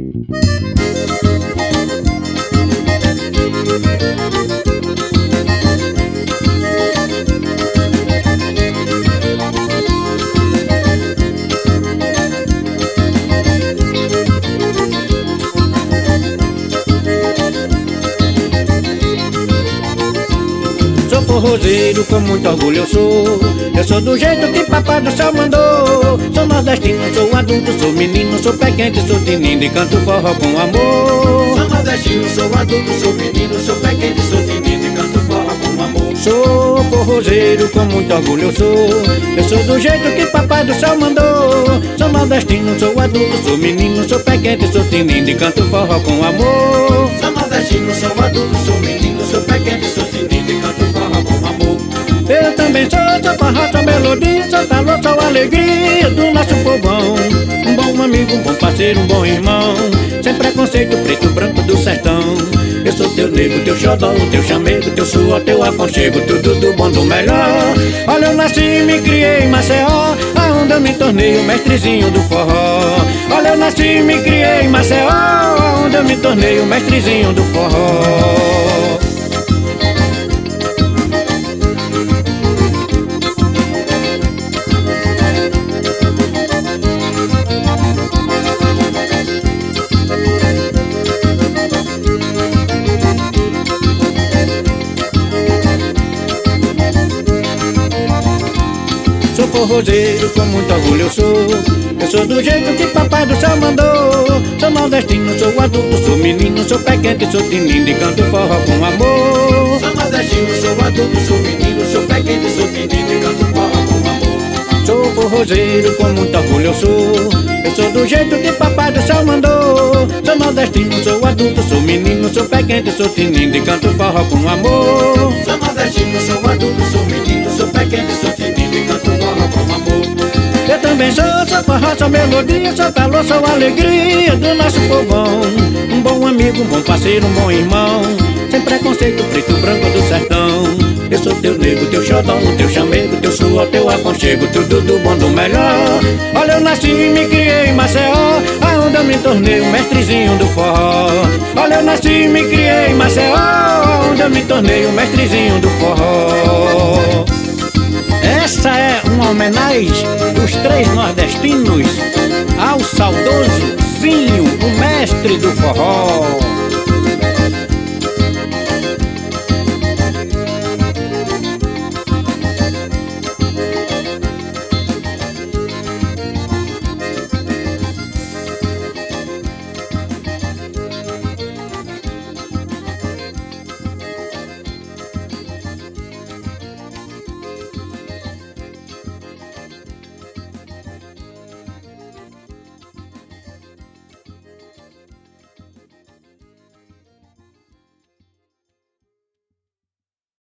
Sou forrozeiro, com muito orgulho eu sou do jeito que papai do céu mandou. Sou nordestino, sou adulto, sou menino, sou pé quente, sou tinindo e canto forró com amor. Sou nordestino, sou adulto, sou menino, sou pé quente, sou tinindo e canto forró com amor. Sou forrozeiro, com muito orgulho eu sou do jeito que papai do céu mandou. Sou nordestino, sou adulto, sou menino, sou pé quente, sou tinindo e canto forró com amor. Sou nordestino, sou adulto, sou menino, sou pé quente, sou tinindo e canto forró com amor. Eu também sou forró, sou melodia, sou calor, sou alegria do nosso povão. Um bom amigo, um bom parceiro, um bom irmão, sem preconceito, preto, branco do sertão. Eu sou teu nego, teu xodó, teu chamego, teu suor, teu aconchego, tudo do bom, do melhor. Olha, eu nasci e me criei em Maceió, aonde eu me tornei o mestrezinho do forró. Olha, eu nasci e me criei em Maceió, aonde eu me tornei o mestrezinho do forró. Sou forrozeiro, com muito orgulho eu sou do jeito que papai do céu mandou. Sou nordestino, sou adulto, sou menino, sou pé quente, sou tinindo e canto forró com amor. Sou nordestino, sou adulto, sou menino, sou pé quente, sou tinindo e canto forró com amor. Sou forrozeiro, com muito orgulho eu sou do jeito que papai do céu mandou. Sou nordestino, sou adulto, sou menino, sou pé quente, sou tinindo e canto forró com amor. Sou nordestino, sou adulto, sou menino, sou pé quente, sou tinindo e canto forró com amor. Eu também sou forró, sou melodia, sou calor, sou alegria do nosso povão. Um bom amigo, um bom parceiro, um bom irmão, sem preconceito, preto, branco do sertão. Eu sou teu nego, teu xodó, teu chamego, teu suor, teu aconchego, tudo do bom, do melhor. Olha, eu nasci e me criei em Maceió, aonde eu me tornei o mestrezinho do forró. Olha, eu nasci e me criei em Maceió, aonde eu me tornei o mestrezinho do forró. Essa é uma homenagem dos três nordestinos ao saudoso Zinho, o mestre do forró.